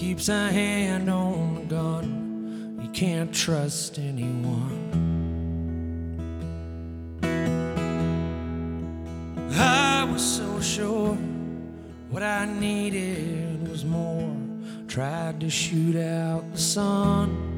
keeps a hand on the gun. You can't trust anyone. I was so sure what I needed was more. Tried to shoot out the sun,